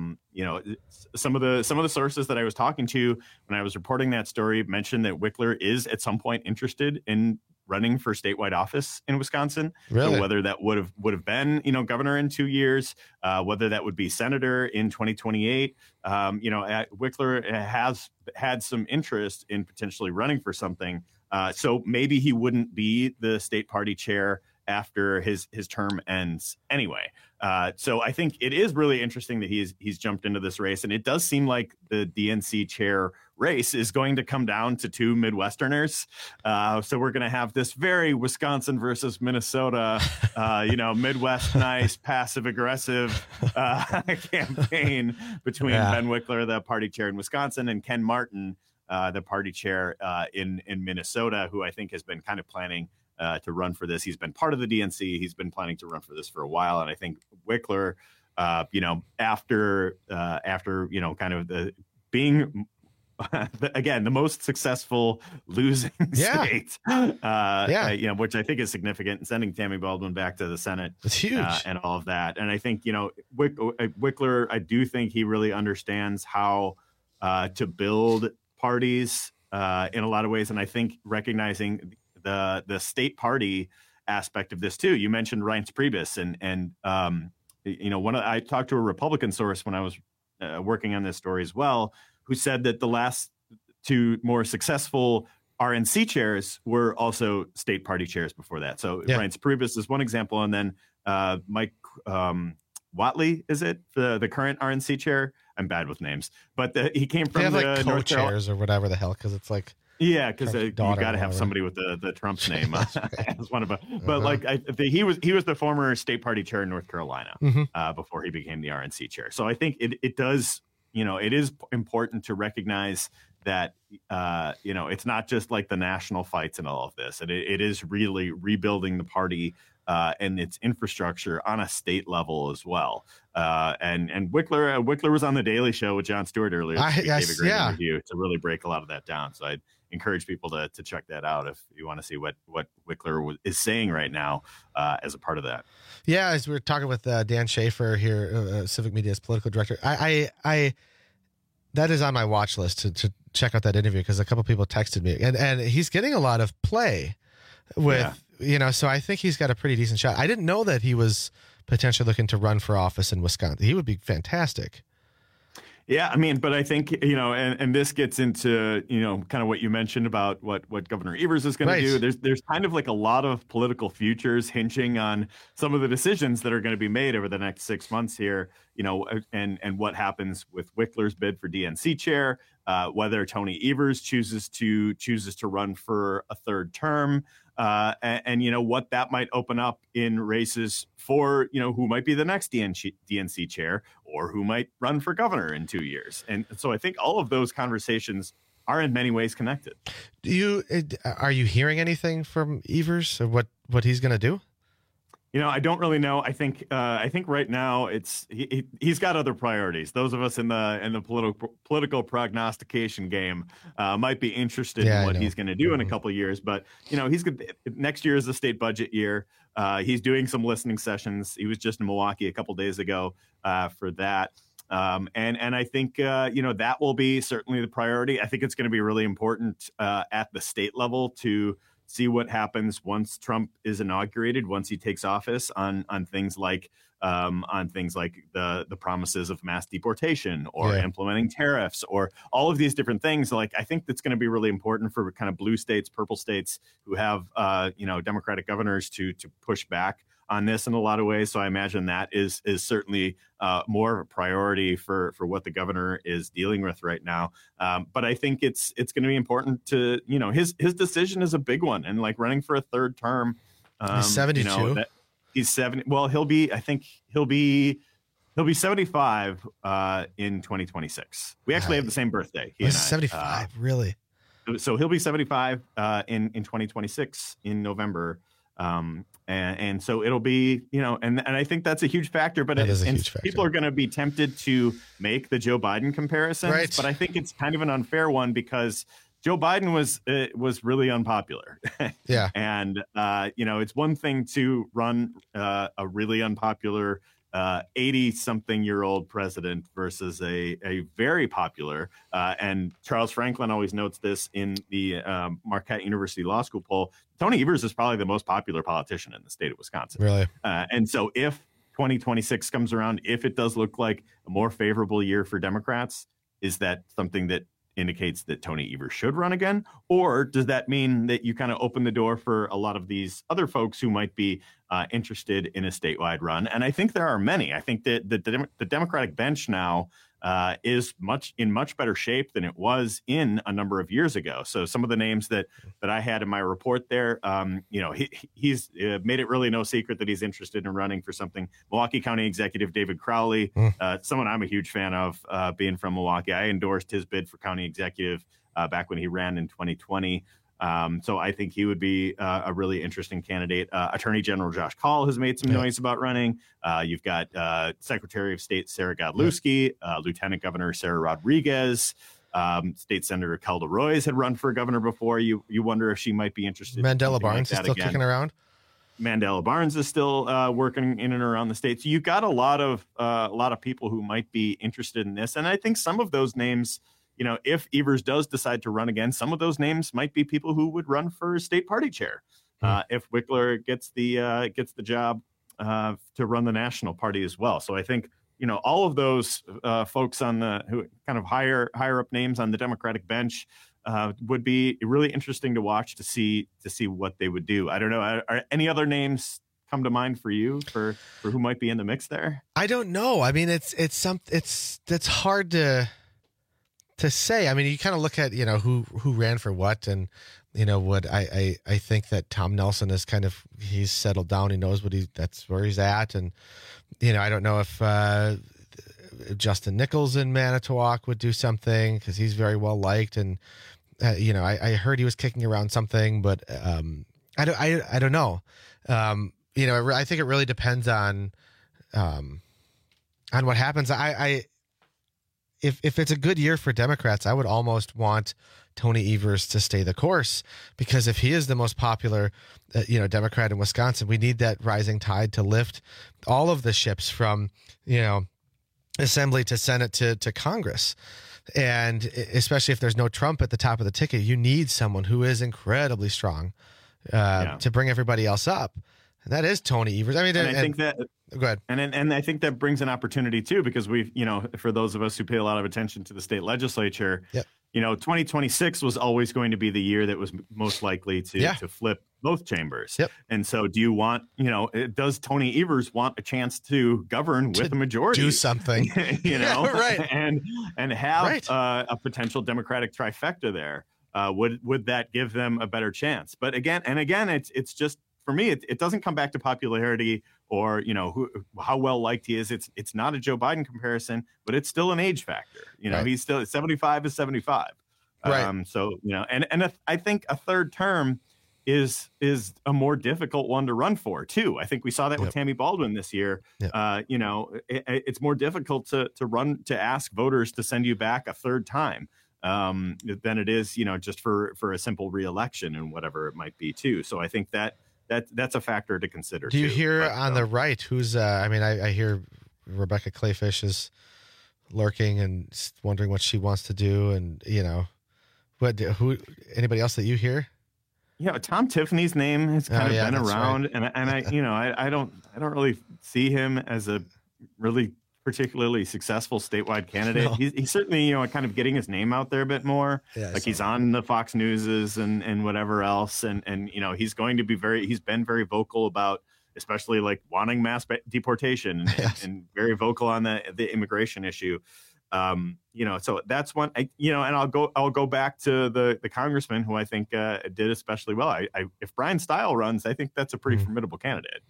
Some of the sources that I was talking to when I was reporting that story mentioned that Wickler is at some point interested in running for statewide office in Wisconsin. Really? So whether that would have been, governor in 2 years, whether that would be senator in 2028, Wickler has had some interest in potentially running for something. So maybe he wouldn't be the state party chair after his term ends anyway. So I think it is really interesting that he's jumped into this race, and it does seem like the DNC chair race is going to come down to two Midwesterners. So we're going to have this very Wisconsin versus Minnesota, Midwest nice, passive aggressive campaign between Ben Wickler, the party chair in Wisconsin, and Ken Martin, the party chair in Minnesota, who I think has been kind of planning to run for this. He's been part of the DNC. He's been planning to run for this for a while. And I think Wickler, after kind of the being the most successful losing state, which I think is significant, and sending Tammy Baldwin back to the Senate. It's huge. And all of that. And I think, Wickler, I do think he really understands how to build parties in a lot of ways. And I think recognizing the state party aspect of this too. You mentioned Reince Priebus, and I talked to a Republican source when I was working on this story as well, who said that the last two more successful RNC chairs were also state party chairs before that. So Reince Priebus is one example, and then Mike Whatley, is it the current RNC chair? I'm bad with names, but he came from the North chairs or whatever the hell, because it's like. Yeah, because you got to have somebody with the Trump's name as one of them. But he was the former state party chair in North Carolina before he became the RNC chair. So I think it does, it is important to recognize that, it's not just like the national fights and all of this. And it is really rebuilding the party and its infrastructure on a state level as well. And Wickler was on the Daily Show with Jon Stewart earlier. Gave a great interview to really break a lot of that down. So I'd encourage people to check that out if you want to see what Wickler is saying right now as a part of that. Yeah, as we were talking with Dan Schaefer here, Civic Media's political director, I that is on my watch list to check out that interview because a couple people texted me, and he's getting a lot of play with so I think he's got a pretty decent shot. I didn't know that he was potentially looking to run for office in Wisconsin. He would be fantastic. Yeah, I mean, but I think, and this gets into, kind of what you mentioned about what Governor Evers is going to do. There's kind of like a lot of political futures hinging on some of the decisions that are going to be made over the next 6 months here, and what happens with Wickler's bid for DNC chair, whether Tony Evers chooses to run for a third term, and what that might open up in races for, who might be the next DNC chair or who might run for governor in 2 years. And so I think all of those conversations are in many ways connected. Are you hearing anything from Evers of what he's going to do? I don't really know. I think right now he's got other priorities. Those of us in the political prognostication game might be interested in what he's going to do in a couple of years. But next year is the state budget year. He's doing some listening sessions. He was just in Milwaukee a couple days ago for that. And I think that will be certainly the priority. I think it's going to be really important at the state level to see what happens once Trump is inaugurated, once he takes office on things like the promises of mass deportation or implementing tariffs or all of these different things. Like, I think that's going to be really important for kind of blue states, purple states who have, Democratic governors to push back on this in a lot of ways. So I imagine that is certainly more of a priority for what the governor is dealing with right now. But I think it's going to be important to, his decision is a big one. And like running for a third term, he's 72. He's 70. Well, he'll be 75 in 2026. We actually have the same birthday. He's 75, really? So he'll be 75 in 2026 in November. And so it'll be, and I think that's a huge factor, but people are going to be tempted to make the Joe Biden comparisons, but I think it's kind of an unfair one because Joe Biden was really unpopular. Yeah. And, it's one thing to run a really unpopular 80-something-year-old president versus a very popular, and Charles Franklin always notes this in the Marquette University Law School poll, Tony Evers is probably the most popular politician in the state of Wisconsin. Really? And so if 2026 comes around, if it does look like a more favorable year for Democrats, is that something that indicates that Tony Evers should run again? Or does that mean that you kind of open the door for a lot of these other folks who might be interested in a statewide run? And I think there are many. I think that the Democratic bench now is in much better shape than it was in a number of years ago. So some of the names that I had in my report there, he's made it really no secret that he's interested in running for something. Milwaukee County Executive David Crowley, someone I'm a huge fan of, being from Milwaukee. I endorsed his bid for county executive back when he ran in 2020. So I think he would be a really interesting candidate. Attorney General Josh Kaul has made some noise about running. You've got Secretary of State Sarah Godlewski, Lieutenant Governor Sarah Rodriguez, State Senator Kelda Roys had run for governor before. You wonder if she might be interested. Mandela Barnes is still kicking around. Mandela Barnes is still working in and around the state. So you've got a lot of people who might be interested in this. And I think some of those names, if Evers does decide to run again, some of those names might be people who would run for state party chair. If Wickler gets the job to run the national party as well. So I think, all of those folks who kind of higher up names on the Democratic bench would be really interesting to watch to see what they would do. I don't know. Are any other names come to mind for you for who might be in the mix there? I don't know. I mean, it's hard to say. I mean, you kind of look at, who ran for what, and, what I think that Tom Nelson is he's settled down. He knows that's where he's at. And, I don't know if Justin Nichols in Manitowoc would do something because he's very well liked, and I heard he was kicking around something, but I don't know. I think it really depends on what happens. If it's a good year for Democrats, I would almost want Tony Evers to stay the course, because if he is the most popular, Democrat in Wisconsin, we need that rising tide to lift all of the ships from, Assembly to Senate to Congress. And especially if there's no Trump at the top of the ticket, you need someone who is incredibly strong to bring everybody else up. And that is Tony Evers. I mean, I think that. Go ahead. And I think that brings an opportunity too, because we've, for those of us who pay a lot of attention to the state legislature, 2026 was always going to be the year that was most likely to flip both chambers. Yep. And so do you want, does Tony Evers want a chance to govern with a majority? Do something, right. and have a potential Democratic trifecta there? Would that give them a better chance? But again, it's just, for me, it doesn't come back to popularity or, how well liked he is. It's not a Joe Biden comparison, but it's still an age factor. He's still 75 is 75. Right. So, I think a third term is a more difficult one to run for too. I think we saw that with Tammy Baldwin this year. It's more difficult to ask voters to send you back a third time than it is, just for a simple reelection and whatever it might be too. So I think that's a factor to consider. Do you hear on the right who's I hear Rebecca Clayfish is lurking and wondering what she wants to do, and anybody else that you hear? Tom Tiffany's name has kind of been around, right. and I don't really see him as a really particularly successful statewide candidate. No. He's certainly, kind of getting his name out there a bit more. Yeah, he's on the Fox Newses and whatever else. And he's going to be he's been very vocal about, especially like wanting mass deportation and very vocal on the immigration issue. So that's one, and I'll go back to the congressman who I think did especially well. If Brian Stile runs, I think that's a pretty formidable candidate.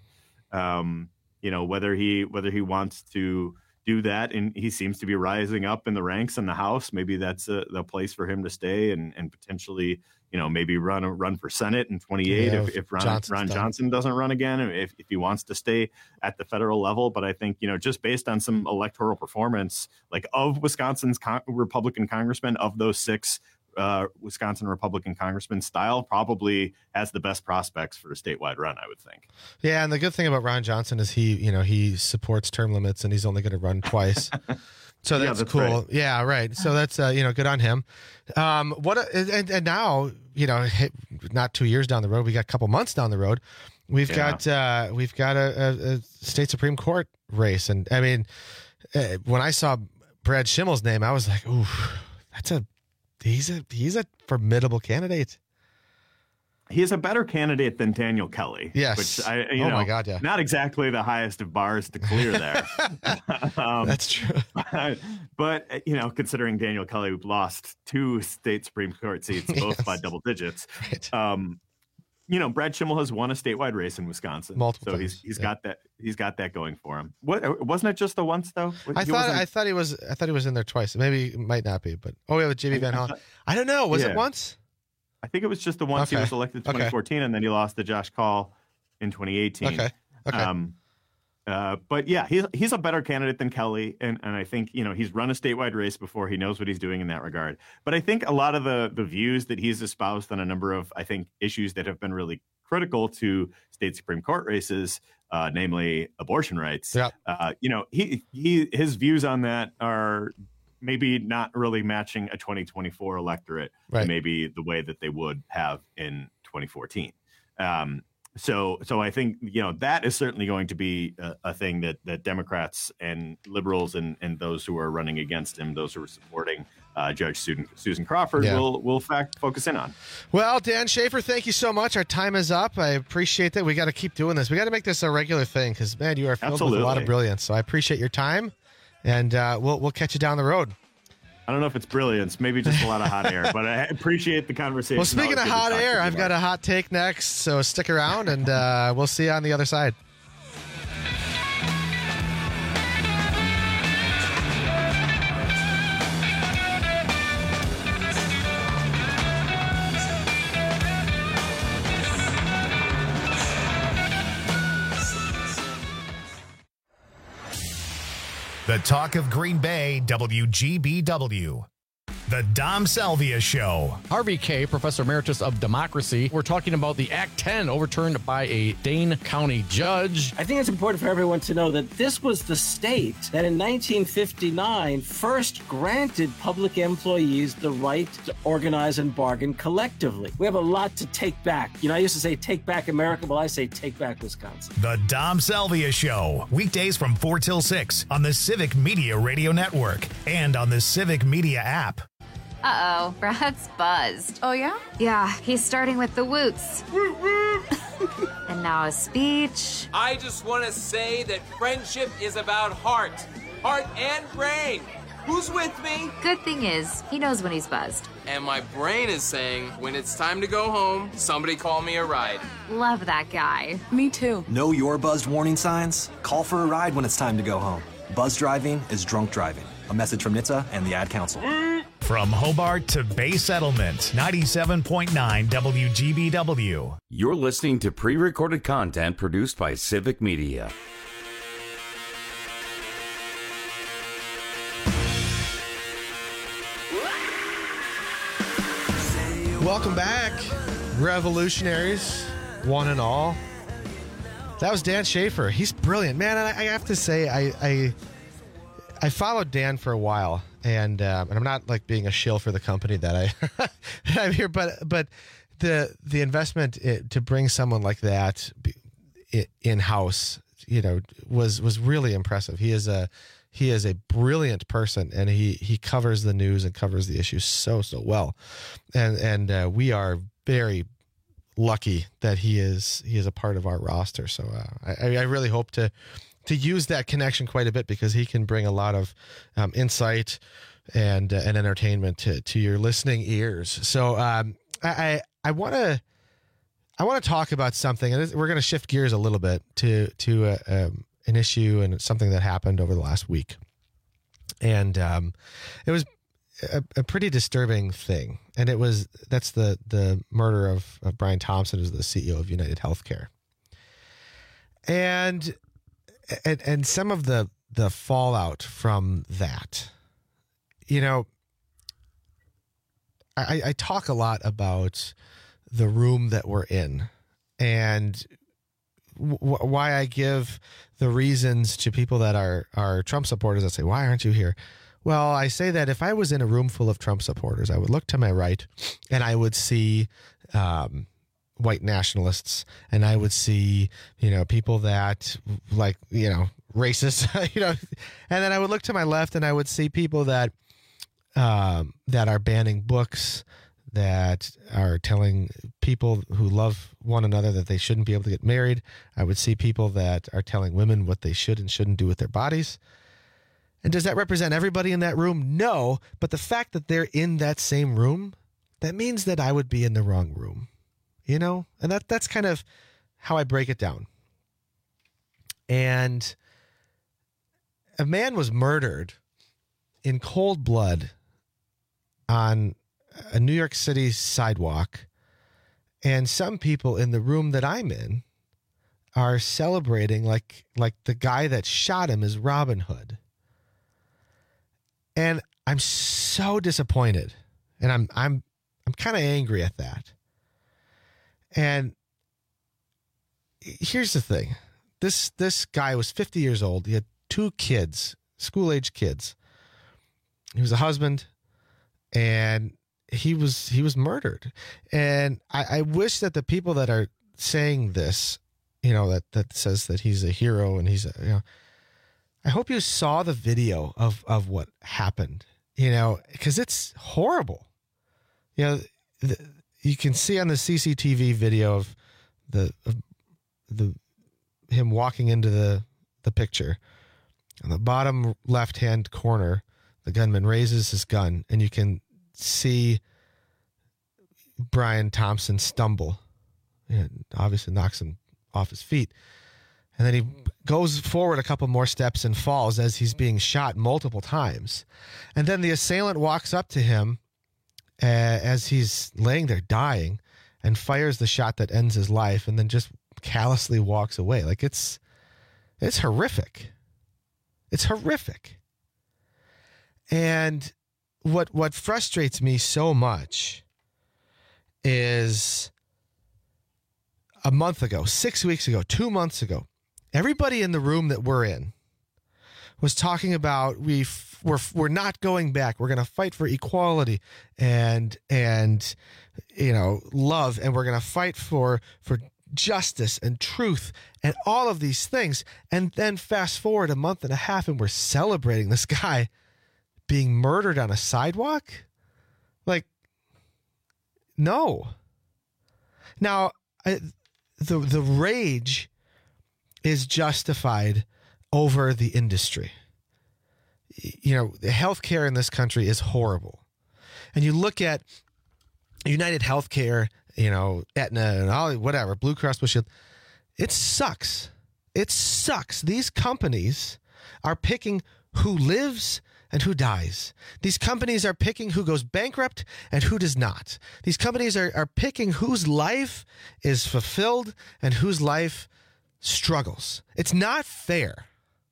Whether he wants to do that, and he seems to be rising up in the ranks in the House. Maybe that's the place for him to stay and potentially, maybe run for Senate in 28 if Ron Johnson doesn't run again, if he wants to stay at the federal level. But I think, just based on some electoral performance, like of Wisconsin's Republican congressmen, of those 6 Wisconsin Republican congressman, Stile probably has the best prospects for a statewide run, I would think. Yeah, and the good thing about Ron Johnson is he supports term limits, and he's only going to run twice. So that's cool. Right. Yeah, right. So that's good on him. And now, not 2 years down the road, we got a couple months down the road. We've got a state Supreme Court race, and I mean, when I saw Brad Schimmel's name, I was like, ooh, he's a formidable candidate. He is a better candidate than Daniel Kelly. Yes. Which my God, yeah. Not exactly the highest of bars to clear there. That's true. But considering Daniel Kelly lost 2 state Supreme Court seats, both by double digits. Right. Brad Schimmel has won a statewide race in Wisconsin. Multiple so times. He's got that. He's got that going for him. What wasn't it just the once though? I thought he was in there twice. Maybe it might not be, but with Jimmy Van Hollen. I don't know. Was it once? I think it was just the once. He was elected in 2014, and then he lost to Josh Call in 2018. But yeah, he's a better candidate than Kelly, and I think he's run a statewide race before. He knows what he's doing in that regard. But I think a lot of the views that he's espoused on a number of issues that have been really critical to state Supreme Court races, namely abortion rights. Yeah. His views on that are maybe not really matching a 2024 electorate, right, maybe the way that they would have in 2014. So I think, that is certainly going to be a thing that Democrats and liberals and those who are running against him, those who are supporting Judge Susan Crawford will focus in on. Well, Dan Schaefer, thank you so much. Our time is up. I appreciate that. We got to keep doing this. We got to make this a regular thing because, man, you are filled with a lot of brilliance. So I appreciate your time, and we'll catch you down the road. I don't know if it's brilliance, maybe just a lot of hot air, but I appreciate the conversation. Well, speaking of hot air, I've got a hot take next, so stick around, and we'll see you on the other side. The talk of Green Bay, WGBW. The Dom Salvia Show. Harvey K., Professor Emeritus of Democracy. We're talking about the Act 10 overturned by a Dane County judge. I think it's important for everyone to know that this was the state that in 1959 first granted public employees the right to organize and bargain collectively. We have a lot to take back. You know, I used to say take back America. Well, I say take back Wisconsin. The Dom Salvia Show. Weekdays from 4 till 6 on the Civic Media Radio Network and on the Civic Media app. Uh-oh, Brad's buzzed. Oh, yeah? Yeah, he's starting with the woots. And now a speech. I just want to say that friendship is about heart and brain. Who's with me? Good thing is, he knows when he's buzzed. And my brain is saying, when it's time to go home, somebody call me a ride. Love that guy. Me too. Know your buzzed warning signs? Call for a ride when it's time to go home. Buzz driving is drunk driving. A message from NHTSA and the Ad Council. From Hobart to Bay Settlement, 97.9 WGBW. You're listening to pre-recorded content produced by Civic Media. Welcome back, revolutionaries, one and all. That was Dan Schaefer. He's brilliant, man. And I have to say, I followed Dan for a while, and I'm not like being a shill for the company that I'm here, but the investment to bring someone like that in house, you know, was really impressive. He is a brilliant person, and he covers the news and covers the issues so well, and we are very lucky that he is a part of our roster. So I really hope to use that connection quite a bit, because he can bring a lot of insight and entertainment to your listening ears. So I want to talk about something, and we're going to shift gears a little bit to an issue and something that happened over the last week, and it was a pretty disturbing thing, and that's the murder of Brian Thompson, who's the CEO of United Healthcare, and some of the fallout from that. You know, I talk a lot about the room that we're in, and why I give the reasons to people that are Trump supporters that say, why aren't you here? Well, I say that if I was in a room full of Trump supporters, I would look to my right and I would see white nationalists, and I would see, you know, people that like, you know, racist, you know, and then I would look to my left and I would see people that are banning books, that are telling people who love one another that they shouldn't be able to get married. I would see people that are telling women what they should and shouldn't do with their bodies. And does that represent everybody in that room? No, but the fact that they're in that same room, that means that I would be in the wrong room, you know? And that's kind of how I break it down. And a man was murdered in cold blood on a New York City sidewalk, and some people in the room that I'm in are celebrating like the guy that shot him is Robin Hood. And I'm so disappointed, and I'm kind of angry at that. And here's the thing. This guy was 50 years old. He had 2 kids, school-age kids. He was a husband, and he was murdered. And I wish that the people that are saying this, you know, that says that he's a hero and he's you know, I hope you saw the video of what happened, you know, because it's horrible. You know, you can see on the CCTV video of him walking into the picture. On the bottom left-hand corner, the gunman raises his gun, and you can see Brian Thompson stumble. It obviously knocks him off his feet. And then he goes forward a couple more steps and falls as he's being shot multiple times. And then the assailant walks up to him as he's laying there dying and fires the shot that ends his life, and then just callously walks away. Like, it's horrific. It's horrific. And what frustrates me so much is a month ago, 6 weeks ago, 2 months ago, everybody in the room that we're in was talking about we're not going back. We're going to fight for equality and love, and we're going to fight for justice and truth and all of these things. And then fast forward a month and a half, and we're celebrating this guy being murdered on a sidewalk. Like, no. Now, the rage is justified over the industry. The healthcare in this country is horrible. And you look at United Healthcare, Aetna and all, whatever, Blue Cross Blue Shield, it sucks. It sucks. These companies are picking who lives and who dies. These companies are picking who goes bankrupt and who does not. These companies are picking whose life is fulfilled and whose life struggles. It's not fair.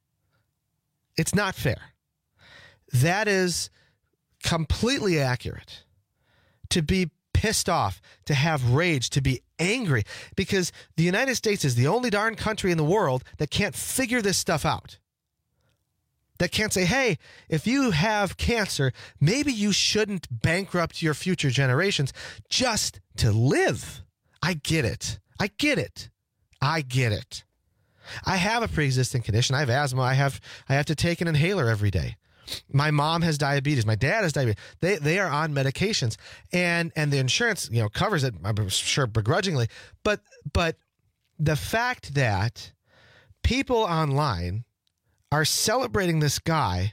It's not fair. That is completely accurate. To be pissed off, to have rage, to be angry, because the United States is the only darn country in the world that can't figure this stuff out. That can't say, hey, if you have cancer, maybe you shouldn't bankrupt your future generations just to live. I get it. I get it. I get it. I have a pre-existing condition. I have asthma. I have to take an inhaler every day. My mom has diabetes. My dad has diabetes. They are on medications, and the insurance covers it, I'm sure, begrudgingly. But the fact that people online are celebrating this guy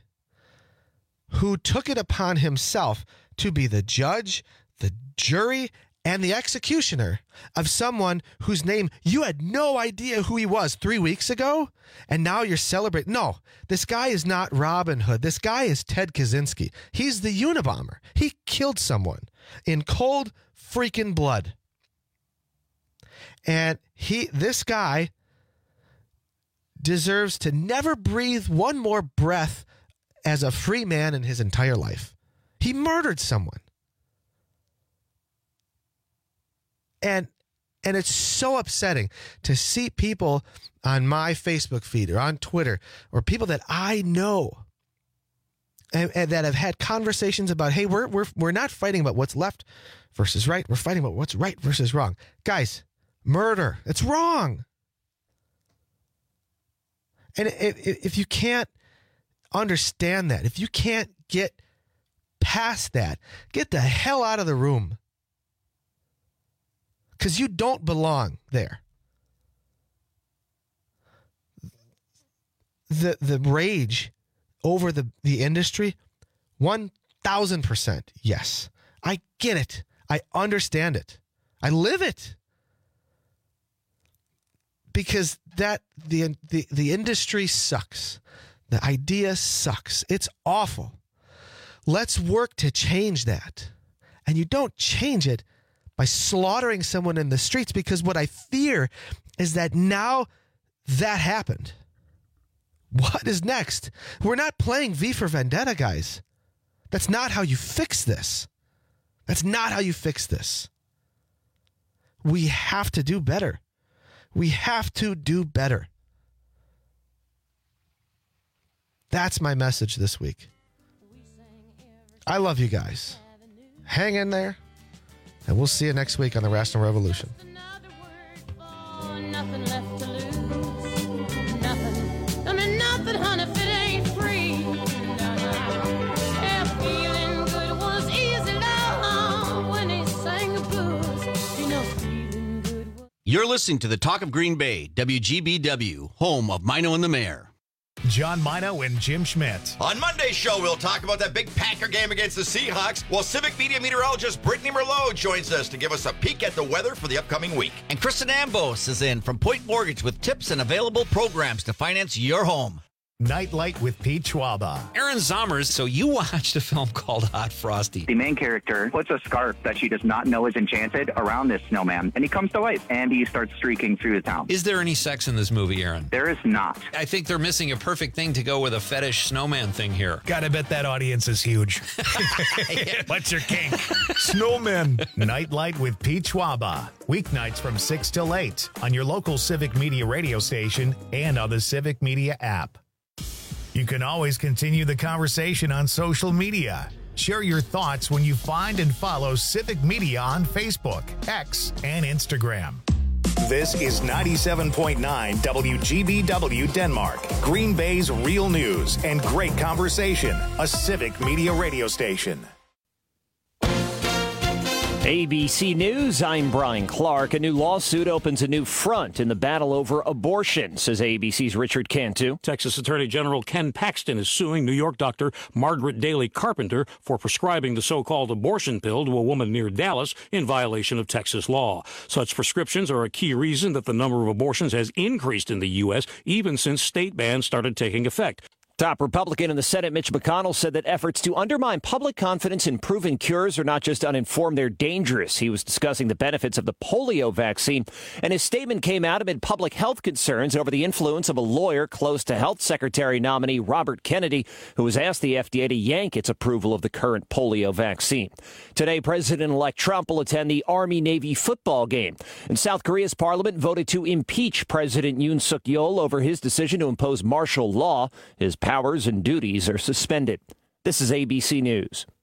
who took it upon himself to be the judge, the jury, and the executioner of someone whose name you had no idea who he was 3 weeks ago, and now you're celebrating. No, this guy is not Robin Hood. This guy is Ted Kaczynski. He's the Unabomber. He killed someone in cold freaking blood. And this guy deserves to never breathe one more breath as a free man in his entire life. He murdered someone. And it's so upsetting to see people on my Facebook feed or on Twitter or people that I know and that have had conversations about, hey, we're not fighting about what's left versus right. We're fighting about what's right versus wrong. Guys, murder, it's wrong. And if you can't understand that, if you can't get past that, get the hell out of the room. Because you don't belong there. The rage over the industry, 1,000% yes. I get it. I understand it. I live it. Because the industry sucks. The idea sucks. It's awful. Let's work to change that. And you don't change it by slaughtering someone in the streets, because what I fear is that now that happened. What is next? We're not playing V for Vendetta, guys. That's not how you fix this. That's not how you fix this. We have to do better. We have to do better. That's my message this week. I love you guys. Hang in there. And we'll see you next week on the Rational Revolution. Nothing left to lose. Nothing. I mean, nothing, honey, if it ain't free. Yeah, feeling good was easy, love, when he sang the blues. You know, feeling good was... You're listening to the Talk of Green Bay, WGBW, home of Mino and the Mayor. John Mino and Jim Schmidt. On Monday's show, we'll talk about that big Packer game against the Seahawks, while Civic Media meteorologist Brittany Merlot joins us to give us a peek at the weather for the upcoming week. And Kristen Ambos is in from Point Mortgage with tips and available programs to finance your home. Nightlight with Pete Schwaba. Aaron Zommers, so you watched a film called Hot Frosty. The main character puts a scarf that she does not know is enchanted around this snowman, and he comes to life, and he starts streaking through the town. Is there any sex in this movie, Aaron? There is not. I think they're missing a perfect thing to go with a fetish snowman thing here. Gotta bet that audience is huge. What's your kink? Snowmen. Nightlight with Pete Schwaba. Weeknights from 6 till 8 on your local Civic Media radio station and on the Civic Media app. You can always continue the conversation on social media. Share your thoughts when you find and follow Civic Media on Facebook, X, and Instagram. This is 97.9 WGBW Denmark, Green Bay's real news and great conversation, a Civic Media radio station. ABC News, I'm Brian Clark. A new lawsuit opens a new front in the battle over abortion, says ABC's Richard Cantu. Texas Attorney General Ken Paxton is suing New York doctor Margaret Daly Carpenter for prescribing the so-called abortion pill to a woman near Dallas in violation of Texas law. Such prescriptions are a key reason that the number of abortions has increased in the U.S., even since state bans started taking effect. Top Republican in the Senate, Mitch McConnell, said that efforts to undermine public confidence in proven cures are not just uninformed, they're dangerous. He was discussing the benefits of the polio vaccine, and his statement came out amid public health concerns over the influence of a lawyer close to Health Secretary nominee Robert Kennedy, who has asked the FDA to yank its approval of the current polio vaccine. Today, President-elect Trump will attend the Army-Navy football game. And South Korea's parliament voted to impeach President Yoon Suk-yeol over his decision to impose martial law. His powers and duties are suspended. This is ABC News.